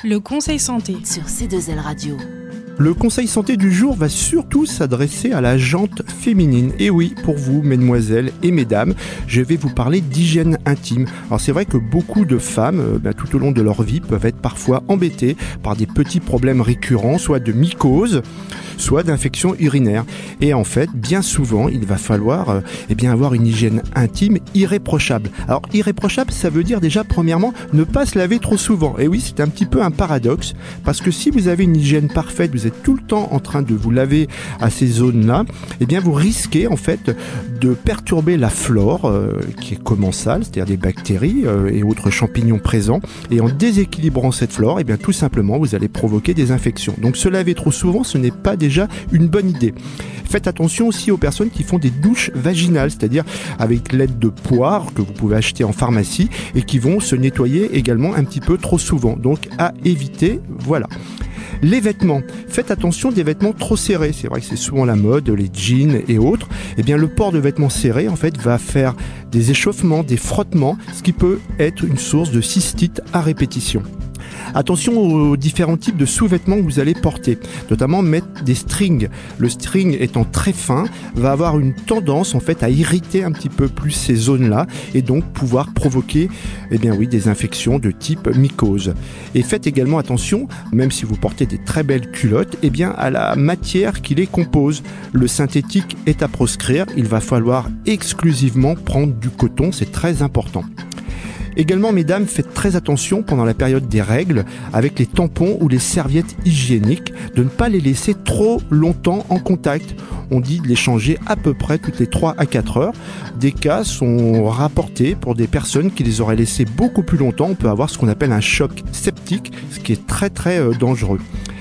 Le conseil santé sur C2L Radio. Le conseil santé du jour va surtout s'adresser à la jante féminine. Et oui, pour vous, mesdemoiselles et mesdames, je vais vous parler d'hygiène intime. Alors c'est vrai que beaucoup de femmes, tout au long de leur vie, peuvent être parfois embêtées par des petits problèmes récurrents, soit de mycose, soit d'infection urinaire. Et en fait, bien souvent, il va falloir avoir une hygiène intime irréprochable. Alors irréprochable, ça veut dire déjà, premièrement, ne pas se laver trop souvent. Et oui, c'est un petit peu un paradoxe, parce que si vous avez une hygiène parfaite, vous êtes tout le temps en train de vous laver à ces zones-là, vous risquez en fait de perturber la flore qui est commensale, c'est-à-dire des bactéries et autres champignons présents. Et en déséquilibrant cette flore, tout simplement, vous allez provoquer des infections. Donc se laver trop souvent, ce n'est pas déjà une bonne idée. Faites attention aussi aux personnes qui font des douches vaginales, c'est-à-dire avec l'aide de poires que vous pouvez acheter en pharmacie et qui vont se nettoyer également un petit peu trop souvent. Donc à éviter, voilà. Les vêtements, faites attention des vêtements trop serrés. C'est vrai que c'est souvent la mode, les jeans et autres. Le port de vêtements serrés en fait va faire des échauffements, des frottements, ce qui peut être une source de cystite à répétition. Attention aux différents types de sous-vêtements que vous allez porter, notamment mettre des strings. Le string étant très fin, va avoir une tendance en fait à irriter un petit peu plus ces zones-là et donc pouvoir provoquer des infections de type mycose. Et faites également attention, même si vous portez des très belles culottes, à la matière qui les compose. Le synthétique est à proscrire, il va falloir exclusivement prendre du coton, c'est très important. Également, mesdames, faites très attention pendant la période des règles avec les tampons ou les serviettes hygiéniques de ne pas les laisser trop longtemps en contact. On dit de les changer à peu près toutes les 3 à 4 heures. Des cas sont rapportés pour des personnes qui les auraient laissés beaucoup plus longtemps. On peut avoir ce qu'on appelle un choc septique, ce qui est très très dangereux.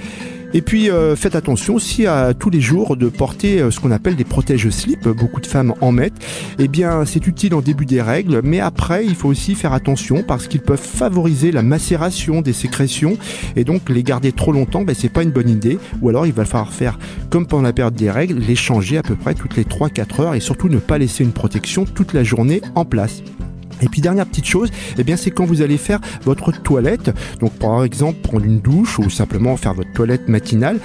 Et puis faites attention aussi à tous les jours de porter ce qu'on appelle des protège-slips. Beaucoup de femmes en mettent. C'est utile en début des règles, mais après il faut aussi faire attention parce qu'ils peuvent favoriser la macération des sécrétions et donc les garder trop longtemps, c'est pas une bonne idée. Ou alors il va falloir faire comme pendant la période des règles, les changer à peu près toutes les 3-4 heures et surtout ne pas laisser une protection toute la journée en place. Et puis dernière petite chose, c'est quand vous allez faire votre toilette, donc par exemple prendre une douche ou simplement faire votre toilette matinale,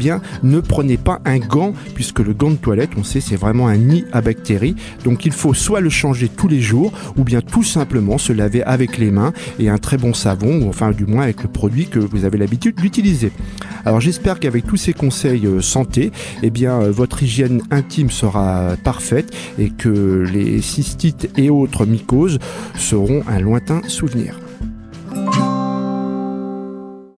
ne prenez pas un gant puisque le gant de toilette, on sait, c'est vraiment un nid à bactéries. Donc il faut soit le changer tous les jours ou bien tout simplement se laver avec les mains et un très bon savon ou enfin du moins avec le produit que vous avez l'habitude d'utiliser. Alors j'espère qu'avec tous ces conseils santé, votre hygiène intime sera parfaite et que les cystites et autres mycoses seront un lointain souvenir.